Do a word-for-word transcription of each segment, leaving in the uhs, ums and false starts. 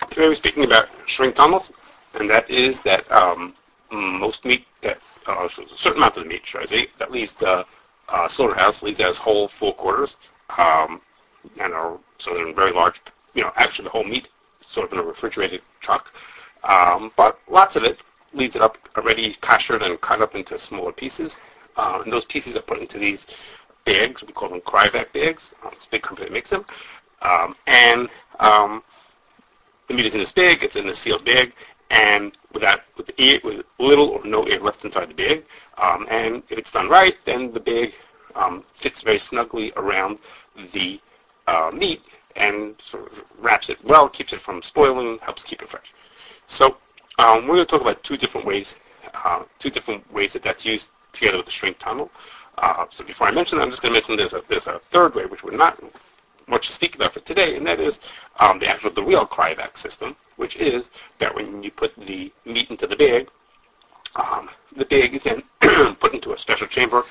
Today we're speaking about shrink tunnels, and that is that um, most meat, that uh, a certain amount of the meat, should I say, that leaves the uh, slaughterhouse leaves as whole full quarters, um, and are so they're in very large. You know, actually the whole meat, sort of in a refrigerated truck, um, but lots of it leaves it up already kashered and cut up into smaller pieces, uh, and those pieces are put into these bags. We call them Cryovac bags. Um, it's a big company that makes them, um, and um, the meat is in this bag. It's in this sealed bag, and without with the air, with little or no air left inside the bag. Um, and if it's done right, then the bag um, fits very snugly around the uh, meat and sort of wraps it well, keeps it from spoiling, helps keep it fresh. So um, we're going to talk about two different ways, uh, two different ways that that's used together with the shrink tunnel. Uh, so before I mention that, I'm just going to mention there's a there's a third way, which we're not much to speak about for today, and that is um, the actual, the real Cryovac system, which is that when you put the meat into the bag, um, the bag is then put into a special chamber,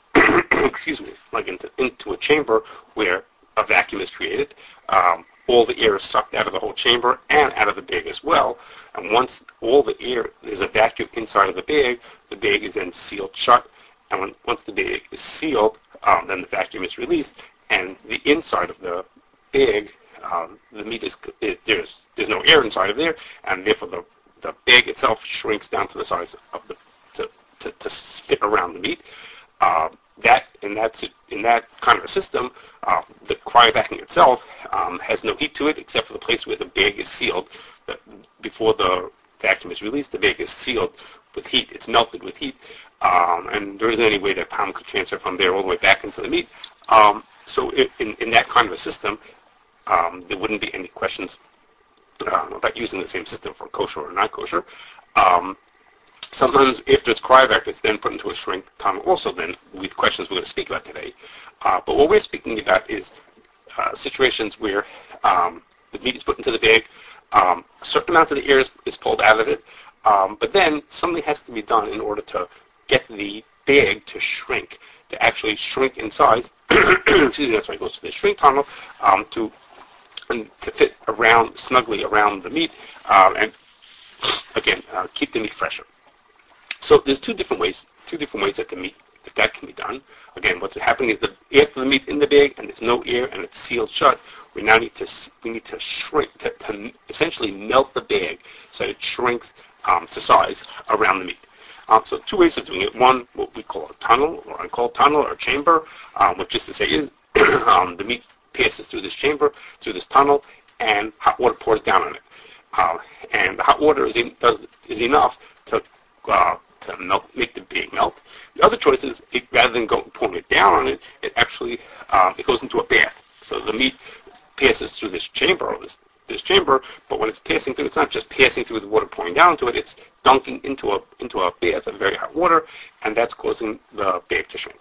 excuse me, like into, into a chamber where a vacuum is created. Um, all the air is sucked out of the whole chamber and out of the bag as well, and once all the air, there's a vacuum inside of the bag, the bag is then sealed shut, and when, once the bag is sealed, um, then the vacuum is released, and the inside of the bag, um, the meat is, is there's there's no air inside of there, and therefore the the bag itself shrinks down to the size of the to to, to fit around the meat. Uh, that in that in that kind of a system, uh, the cryovacing itself um, has no heat to it except for the place where the bag is sealed. The, before the vacuum is released, the bag is sealed with heat. It's melted with heat, um, and there isn't any way that time could transfer from there all the way back into the meat. Um, So in, in that kind of a system, um, there wouldn't be any questions uh, about using the same system for kosher or not kosher. Um, sometimes after it's cryovac, it's then put into a shrink tunnel also then with questions we're going to speak about today. Uh, but what we're speaking about is uh, situations where um, the meat is put into the bag, um, a certain amount of the air is, is pulled out of it, um, but then something has to be done in order to get the bag to shrink, to actually shrink in size. Excuse me, that's why it goes to the shrink tunnel, um, to and to fit around snugly around the meat, um, and again uh, keep the meat fresher. So there's two different ways, two different ways that the meat, if that can be done. Again, what's happening is that after the meat's in the bag and there's no air and it's sealed shut, we now need to we need to shrink to, to essentially melt the bag so that it shrinks um, to size around the meat. Um, so two ways of doing it. One, what we call a tunnel, or I call tunnel or chamber, um, which is to say is um, the meat passes through this chamber, through this tunnel, and hot water pours down on it. Uh, and the hot water is, in, does, is enough to uh, to melt, make the bag melt. The other choice is, it, rather than go, pouring it down on it, it actually um, it goes into a bath. So the meat passes through this chamber, or this this chamber, but when it's passing through, it's not just passing through the water pouring down into it, it's dunking into a into a bath of very hot water, and that's causing the bag to shrink.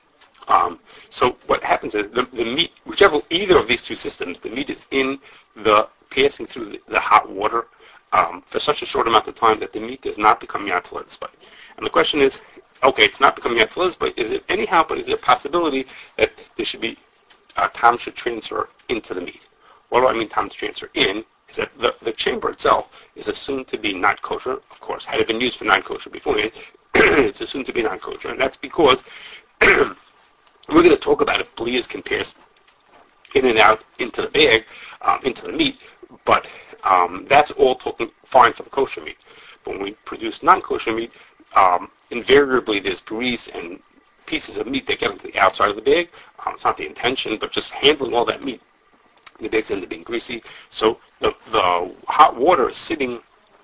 Um, so what happens is the, the meat, whichever, either of these two systems, the meat is in the, passing through the, the hot water um, for such a short amount of time that the meat does not become yatzalez. And the question is, okay, it's not becoming yatzalez, but is it anyhow, but is there a possibility that there should be, uh, time should transfer into the meat? What do I mean time to transfer in? Is that the, the chamber itself is assumed to be not kosher, of course. Had it been used for non-kosher beforehand, it's assumed to be non-kosher. And that's because we're going to talk about if blias can pass in and out into the bag, um, into the meat, but um, that's all talking fine for the kosher meat. But when we produce non-kosher meat, um, invariably there's grease and pieces of meat that get into the outside of the bag. Um, it's not the intention, but just handling all that meat, the bags end up being greasy. So the, the hot water is sitting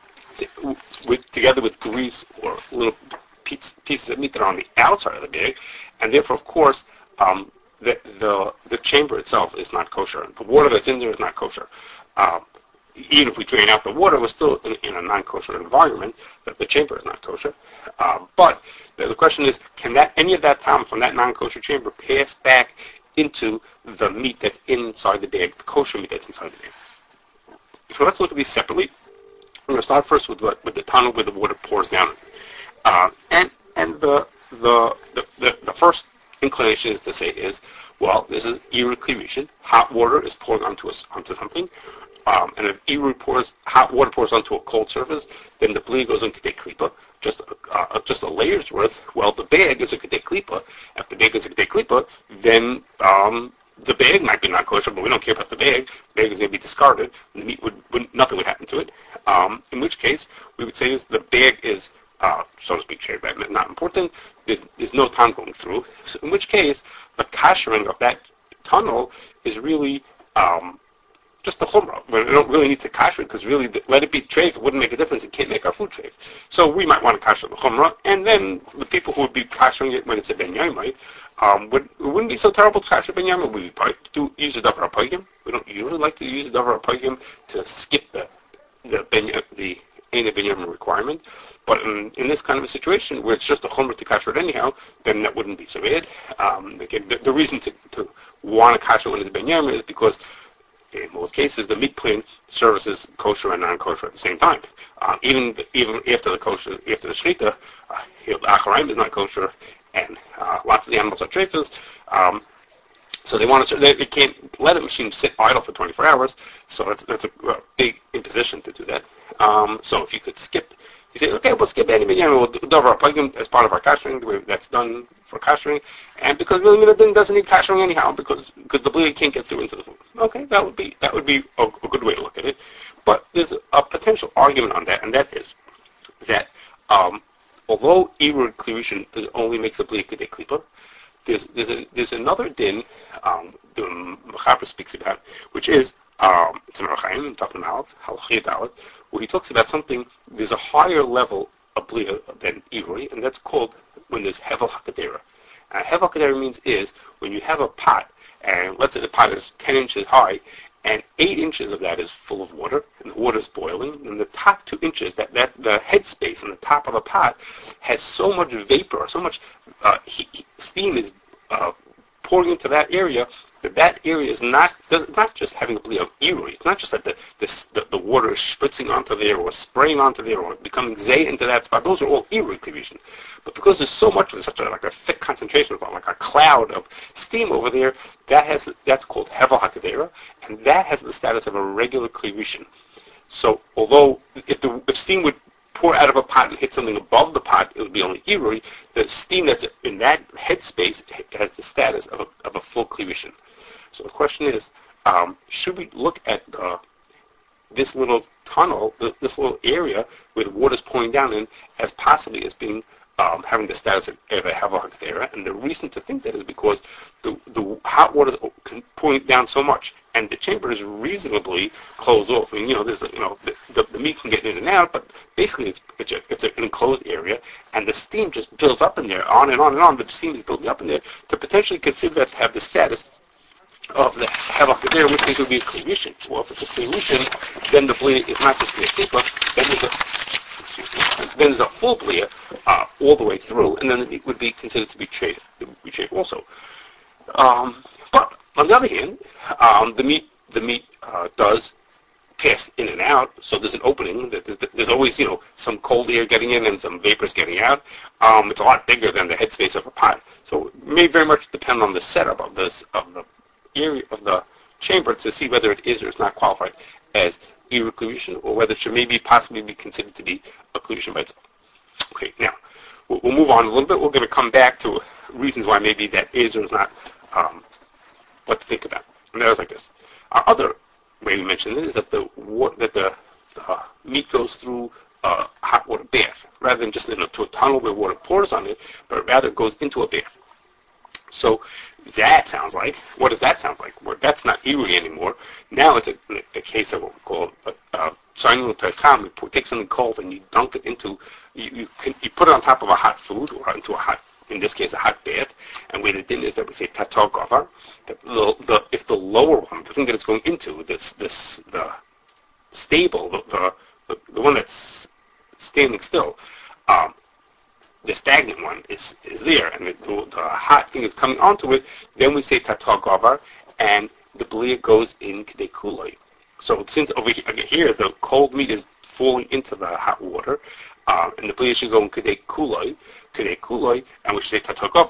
with, together with grease or little piece, pieces of meat that are on the outside of the bag, and therefore, of course, um, the, the the chamber itself is not kosher. The water that's in there is not kosher. Um, even if we drain out the water, we're still in, in a non-kosher environment, that the chamber is not kosher. Um, but the, the question is, can that any of that time from that non-kosher chamber pass back into the meat that's inside the bag, the kosher meat that's inside the bag? So let's look at these separately. We're going to start first with what, with the tunnel where the water pours down. Uh, and and the, the the the the first inclination is to say is, well, this is irrecleration. Hot water is pouring onto us onto something, um, and if irre pours hot water pours onto a cold surface, then the blia goes into kedei klipa, just uh, just a layer's worth. Well, the bag is a kedei klipa. If the bag is a kedei klipa, then um, the bag might be not kosher, but we don't care about the bag. The bag is going to be discarded, and the meat would, would nothing would happen to it. Um, in which case, we would say is the bag is, uh, so to speak, shaved, not important. There's, there's no time going through. So in which case, the kashering of that tunnel is really um, just the chumrah. We don't really need to kasher it because really, the, let it be treif. It wouldn't make a difference. It can't make our food treif. So we might want to kasher the chumrah, and then the people who would be kashering it when it's a ben yaimai, Um, would, it wouldn't be so terrible to kasher ben yamin. We probably do use a davar apagim. We don't usually like to use a davar apagim to skip the the ben the Ein ben yamin requirement. But in, in this kind of a situation where it's just a chumrah to kasher it anyhow, then that wouldn't be so bad. Um, again, the, the reason to, to want to kasher when it's ben yamin is because in most cases the meat plane services kosher and non-kosher at the same time. Um, even even after the kosher, after the shechita, uh, the acharaim is not kosher. And uh, lots of the animals are treifas, um, so they want to. They, they can't let a machine sit idle for twenty-four hours. So that's that's a, a big imposition to do that. Um, so if you could skip, you say, okay, we'll skip any minyan, we'll do davar apagim as part of our kashering. The way that's done for kashering, and because really minadin doesn't need kashering anyhow, because because the blia can't get through into the food. Okay, that would be that would be a, a good way to look at it. But there's a, a potential argument on that, and that is that. Um, Although irrecleration only makes a blia kedei klipa, there's there's a, there's another din um, the Mechaber speaks about, which is um, it's in Arachaim in Tafim Aleph Halachia Dalet, where he talks about something. There's a higher level of blia than irui, and that's called when there's hevel hakadera. And hevel hakadera means is when you have a pot, and let's say the pot is ten inches high, and eight inches of that is full of water, and the water is boiling, and the top two inches, that, that the head space on the top of the pot, has so much vapor, so much uh, heat, steam is uh, pouring into that area, that that area is not does, not just having a blia of irui. It's not just that the, the, the, the water is spritzing onto there, or spraying onto there, or becoming zay into that spot. Those are all irui cleavation. But because there's so much of it, such a, like a thick concentration of like a cloud of steam over there, that has that's called hevel hakadera, and that has the status of a regular cleavation. So although if the if steam would pour out of a pot and hit something above the pot, it would be only irui. The steam that's in that headspace has the status of a, of a full cleavation. So the question is, um, should we look at the, this little tunnel, this little area where the water is pouring down in, as possibly as being um, having the status of a hevel hakadera? And the reason to think that is because the the hot water is pouring down so much, and the chamber is reasonably closed off. I mean, you know, there's you know the, the, the meat can get in and out, but basically it's it's, a, it's an enclosed area, and the steam just builds up in there, on and on and on. The steam is building up in there to potentially consider that to have the status of the hevel hakadera, which means it would be a cleavation. Well, if it's a cleavation, then the blia is not just blia klipa, then there's a excuse me, then there's a full blia uh, all the way through, and then it would be considered to be treif, to be treif also. Um, but on the other hand, um, the meat the meat uh, does pass in and out, so there's an opening. There's, there's always you know some cold air getting in and some vapors getting out. Um, it's a lot bigger than the headspace of a pot, so it may very much depend on the setup of this of the area of the chamber to see whether it is or is not qualified as irreclusion, or whether it should maybe possibly be considered to be occlusion by itself. Okay, now we'll, we'll move on a little bit. We're going to come back to reasons why maybe that is or is not um, what to think about. And that was like this. Our other way to mention it is that the wa- that the, the meat goes through a hot water bath rather than just into a tunnel where water pours on it, but rather goes into a bath. So that sounds like, what does that sound like? Well, that's not irui anymore. Now it's a, a case of what we call a signing teicham. You take something cold and you dunk it into, you you, can, you put it on top of a hot food or into a hot, in this case, a hot bath. And where the din is that we say tatar gavar, that the, the if the lower one, the thing that it's going into, this this the stable, the the, the, the one that's standing still, um, the stagnant one is, is there, and the, the, the hot thing is coming onto it, then we say tatar gavar, and the blia goes in kedei kuloi. So since over here, the cold meat is falling into the hot water, um, and the blia should go in kedei kuloi, kedei kuloi, and we should say tatar gavar.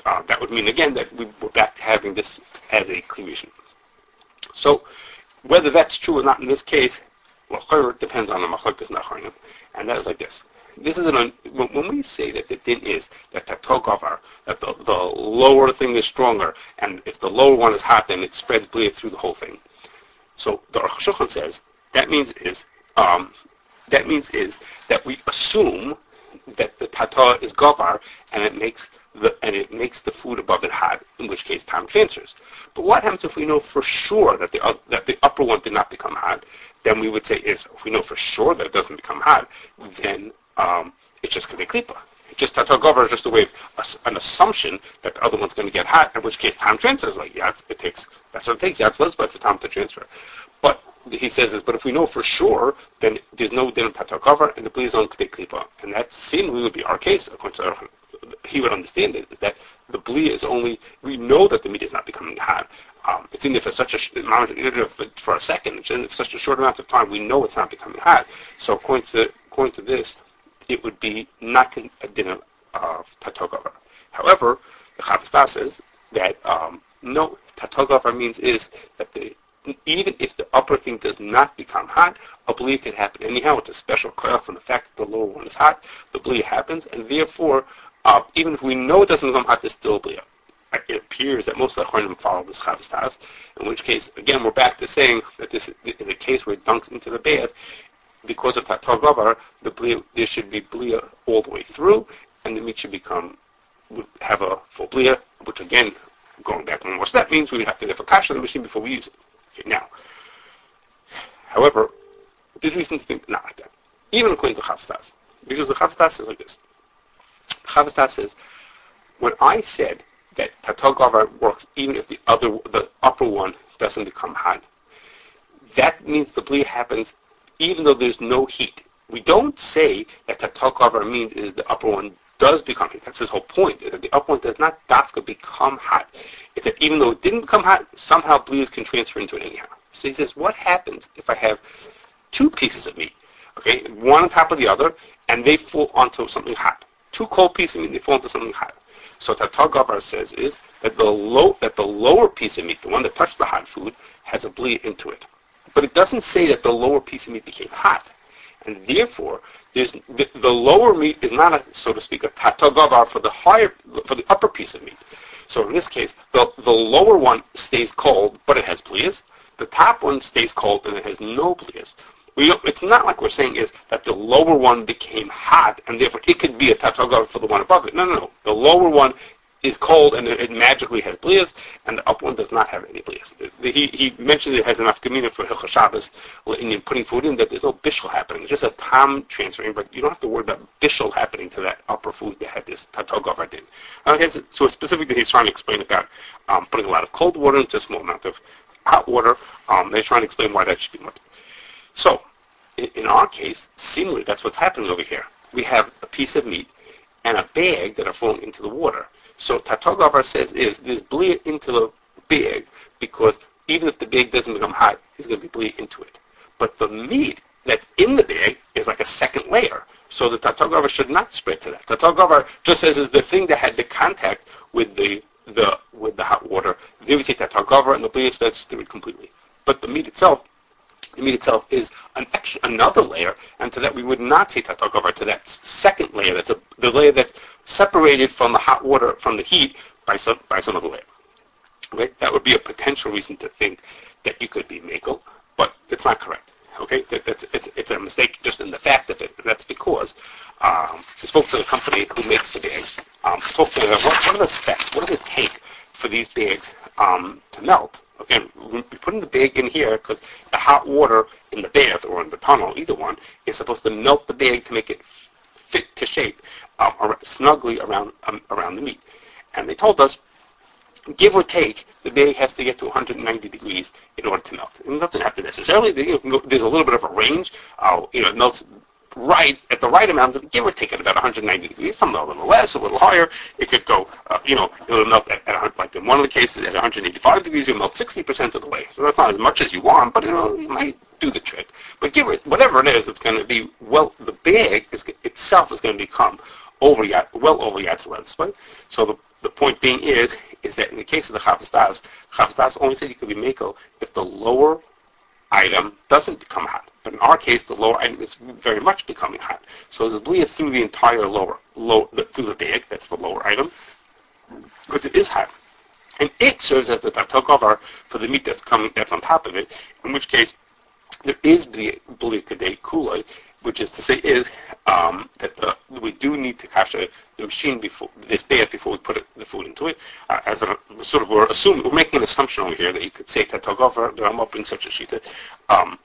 uh, that would mean again that we we're back to having this as a cleavation. So whether that's true or not in this case, well, it depends on the machlokes nacharim, and that is like this. This is an when we say that the din is that tatogavar, that the, the lower thing is stronger, and if the lower one is hot, then it spreads bleed through the whole thing. So the Aruch Shulchan says that means is um, that means is that we assume that the tata is gavar, and it makes the and it makes the food above it hot, in which case time transfers. But what happens if we know for sure that the uh, that the upper one did not become hot? Then we would say is if we know for sure that it doesn't become hot, then um, it's just going to be klipa. It's just tata gavar is just a way of an assumption that the other one's going to get hot, in which case time transfers. Like yeah, it takes that's what it takes. Yeah, it's less but for time to transfer. But he says is, but if we know for sure, then there's no din of tata gavar, and the bli is on k'tei klipa, and that seemingly would be our case according to Aruch. He would understand it is that the bli is only we know that the meat is not becoming hot. Um, it's in there for such a even for a second, it's in such a short amount of time. We know it's not becoming hot. So according to according to this, it would be not a din of tatogavar. However, the Chavos Da'as says that um, no, tatogavar means is that the even if the upper thing does not become hot, a bli can happen anyhow. It's a special koyach from the fact that the lower one is hot. The bli happens, and therefore, uh, even if we know it doesn't become hot, there's still a bli. It appears that most of the Achronim follow this Chavos Da'as, in which case, again, we're back to saying that this in the case where it dunks into the bath, because of Tatar Gavar, the blia, there should be blia all the way through, and the meat should become, would have a full blia, which again, going back one more step, means we would have to have a kasha in the machine before we use it. Okay, now, however, there's reason to think not like that, even according to Chavos Da'as, because the Chavos Da'as says like this. Chavos Da'as says, when I said that Tatar Gavar works even if the other, the upper one doesn't become hot, that means the blia happens even though there's no heat. We don't say that Tatar Gavar means is the upper one does become hot. That's his whole point, is that the upper one does not dafka become hot. It's that even though it didn't become hot, somehow blias can transfer into it anyhow. So he says, what happens if I have two pieces of meat, okay, one on top of the other, and they fall onto something hot? Two cold pieces of meat, they fall into something hot. So Tatar Gavar says is that the low that the lower piece of meat, the one that touched the hot food, has a blia into it. But it doesn't say that the lower piece of meat became hot. And therefore, there's the, the lower meat is not, a, so to speak, a Tatar Gavar for the higher, for the upper piece of meat. So in this case, the, the lower one stays cold, but it has blias. The top one stays cold, and it has no blias. We don't, it's not like we're saying is that the lower one became hot, and therefore it could be a Tatar Gavar for the one above it. No, no, no. The lower one is cold, and it, it magically has blias, and the upper one does not have any blias. He he mentioned it has enough gemina for Hilchos Shabbos in putting food in that there's no bishul happening. It's just a tam transferring, but you don't have to worry about bishul happening to that upper food that had this Tatar Gavar din. Okay, so, so specifically he's trying to explain about um, putting a lot of cold water into a small amount of hot water. Um, they're trying to explain why that should be much. So, in, in our case, seemingly that's what's happening over here. We have a piece of meat and a bag that are falling into the water. So Tatar Gavar says is there's blia into the bag because even if the bag doesn't become hot, there's going to be blia into it. But the meat that's in the bag is like a second layer. So the Tatar Gavar should not spread to that. Tatar Gavar just says is the thing that had the contact with the the with the hot water. There we say Tatar Gavar and the blia spreads through it completely. But the meat itself, the meat itself is an extra, another layer, and to that we would not say Tatar Gavar to that second layer. That's a, the layer that's separated from the hot water, from the heat, by some by some other layer. Okay, that would be a potential reason to think that you could be makel, but it's not correct. Okay, that, that's it's it's a mistake just in the fact of it. And that's because um, I spoke to the company who makes the bags. Um, talked to them. What, what are the specs? What does it take for these bags um, to melt? Okay, we put in the bag in here because the hot water in the bath or in the tunnel, either one, is supposed to melt the bag to make it fit to shape um, or snugly around um, around the meat. And they told us, give or take, the bag has to get to one hundred ninety degrees in order to melt. It doesn't have to necessarily. You know, there's a little bit of a range. Uh, you know, it melts right at the right amount, give or take at about one hundred ninety degrees. Some a little less, a little higher. It could go, uh, you know, it'll melt at, at like in one of the cases at one hundred eighty-five degrees. You'll melt sixty percent of the way. So that's not as much as you want, but it'll, it might do the trick. But give it whatever it is, it's going to be well. The bag is, itself is going to become over well over Yatzel, right? So the the point being is, is that in the case of the Chavas Das, Chavas Das only said you could be Mekel if the lower item doesn't become hot. But in our case, the lower item is very much becoming hot. So there's Blia through the entire lower, low, through the bag, that's the lower item, because it is hot. And it serves as the Tatokovar for the meat that's coming, that's on top of it, in which case there is Blia Kadei Kulai, which is to say is um, that the, we do need to kasha the machine before this bed before we put it, the food into it. Uh, as a sort of we're assuming we're making an assumption over here that you could say Tatokovar, the Rama brings such a shita. Um,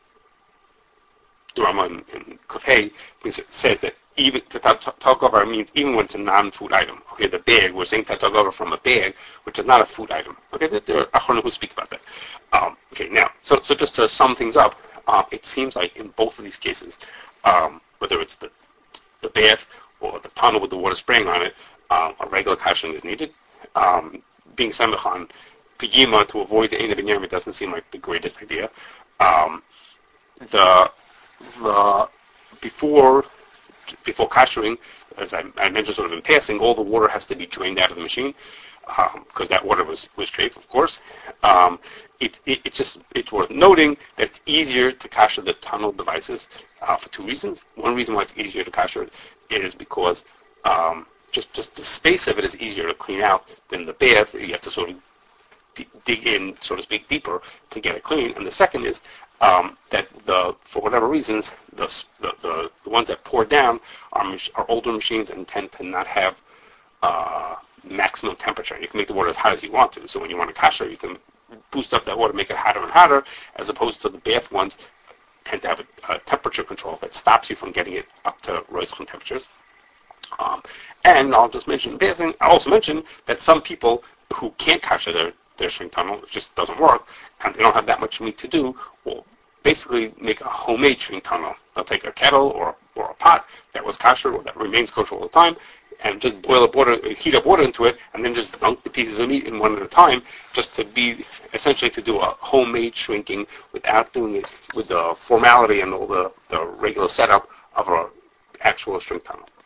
the Rama in, in Kofhei says that even Tatokovar means even when it's a non-food item. Okay, the bag, we're saying Tatokovar from a bag, which is not a food item. Okay, there are Achronim who speak about that. Um, okay, now, so so just to sum things up, uh, it seems like in both of these cases, um, whether it's the the bath or the tunnel with the water spraying on it, um, a regular kashing is needed. Um, being samech on pigima to avoid the ein of it doesn't seem like the greatest idea. Um, the the before before kashering, as I, I mentioned sort of in passing, all the water has to be drained out of the machine because um, that water was was treif, of course. Um, it, it it's just it's worth noting that it's easier to kasher the tunnel devices uh, for two reasons. One reason why it's easier to kasher it is because um, just just the space of it is easier to clean out than the bath. You have to sort of d- dig in, so to speak, deeper to get it clean. And the second is um, that the for whatever reasons the the, the, the ones that pour down are mach- are older machines and tend to not have uh, maximum temperature. You can make the water as hot as you want to. So when you want to kasher, you can boost up that water, make it hotter and hotter, as opposed to the bath ones tend to have a, a temperature control that stops you from getting it up to roischem temperatures. Um, and I'll just mention bathing. I'll also mention that some people who can't kasher their, their shrink tunnel, it just doesn't work, and they don't have that much meat to do, will basically make a homemade shrink tunnel. They'll take a kettle or, or a pot that was kosher or that remains kosher all the time, and just boil up water, heat up water into it, and then just dunk the pieces of meat in one at a time, just to be, essentially to do a homemade shrinking without doing it with the formality and all the, the regular setup of an actual shrink tunnel.